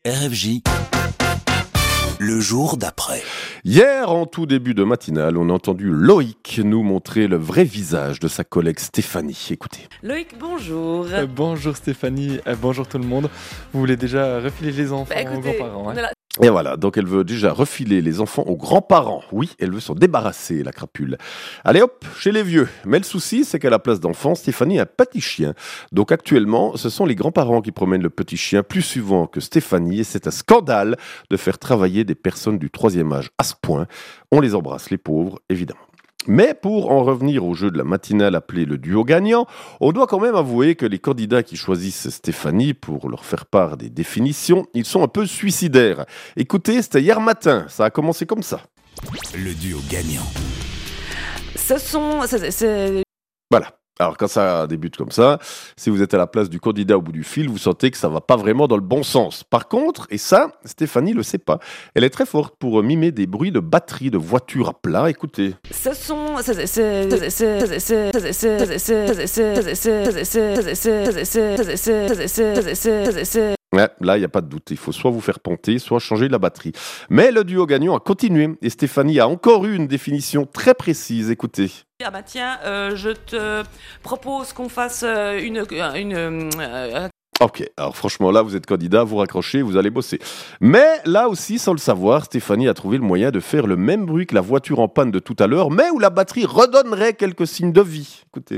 RFJ, le jour d'après. Hier, en tout début de matinale, on a entendu Loïc nous montrer le vrai visage de sa collègue Stéphanie. Écoutez. Loïc, bonjour. Bonjour Stéphanie, bonjour tout le monde. Vous voulez déjà refiler les enfants aux Écoutez, grands-parents, on est là. Et voilà, donc elle veut déjà refiler les enfants aux grands-parents. Oui, elle veut s'en débarrasser, la crapule. Allez hop, chez les vieux. Mais le souci, c'est qu'à la place d'enfant, Stéphanie a un petit chien. Donc actuellement, ce sont les grands-parents qui promènent le petit chien plus souvent que Stéphanie. Et c'est un scandale de faire travailler des personnes du troisième âge à ce point. On les embrasse, les pauvres, évidemment. Mais pour en revenir au jeu de la matinale appelé le duo gagnant, on doit quand même avouer que les candidats qui choisissent Stéphanie pour leur faire part des définitions, ils sont un peu suicidaires. Écoutez, c'était hier matin, ça a commencé comme ça. Le duo gagnant. Voilà. Alors quand ça débute comme ça, si vous êtes à la place du candidat au bout du fil, vous sentez que ça va pas vraiment dans le bon sens. Par contre, et ça, Stéphanie le sait pas, elle est très forte pour mimer des bruits de batterie de voiture à plat. Écoutez. Ouais, là, il n'y a pas de doute. Il faut soit vous faire ponter, soit changer la batterie. Mais le duo gagnant a continué et Stéphanie a encore eu une définition très précise. Écoutez. Ah bah tiens, je te propose qu'on fasse Ok, alors franchement là vous êtes candidat, vous raccrochez, vous allez bosser. Mais là aussi sans le savoir, Stéphanie a trouvé le moyen de faire le même bruit que la voiture en panne de tout à l'heure, mais où la batterie redonnerait quelques signes de vie. Écoutez.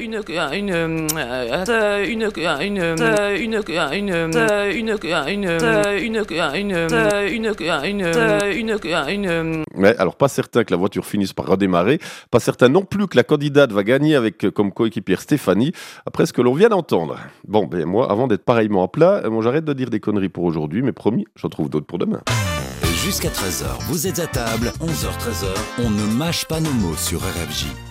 Ouais, alors pas certain que la voiture finisse par redémarrer, pas certain non plus que la candidate va gagner avec comme coéquipière Stéphanie, après ce que l'on vient d'entendre. Bon, ben moi, avant d'être pareillement à plat, j'arrête de dire des conneries pour aujourd'hui, mais promis, j'en trouve d'autres pour demain. Jusqu'à 13h, vous êtes à table, 11h-13h, on ne mâche pas nos mots sur RFJ.